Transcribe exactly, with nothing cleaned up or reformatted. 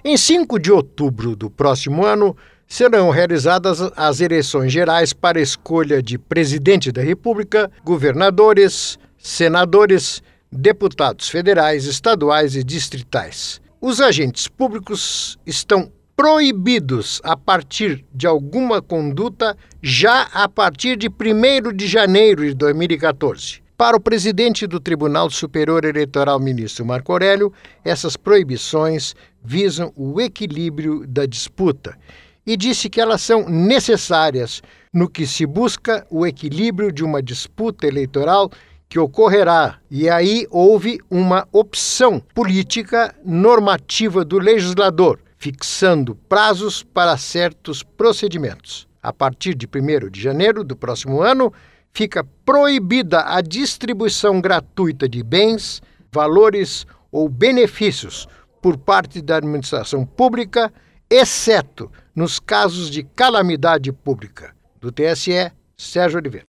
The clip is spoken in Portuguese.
Em cinco de outubro do próximo ano, serão realizadas as eleições gerais para a escolha de presidente da República, governadores, senadores, deputados federais, estaduais e distritais. Os agentes públicos estão proibidos a partir de alguma conduta já a partir de primeiro de janeiro de dois mil e catorze. Para o presidente do Tribunal Superior Eleitoral, ministro Marco Aurélio, essas proibições visam o equilíbrio da disputa e disse que elas são necessárias no que se busca o equilíbrio de uma disputa eleitoral que ocorrerá. E aí houve uma opção política normativa do legislador, fixando prazos para certos procedimentos. A partir de primeiro de janeiro do próximo ano, fica proibida a distribuição gratuita de bens, valores ou benefícios por parte da administração pública, exceto nos casos de calamidade pública. Do T S E, Sérgio Oliveira.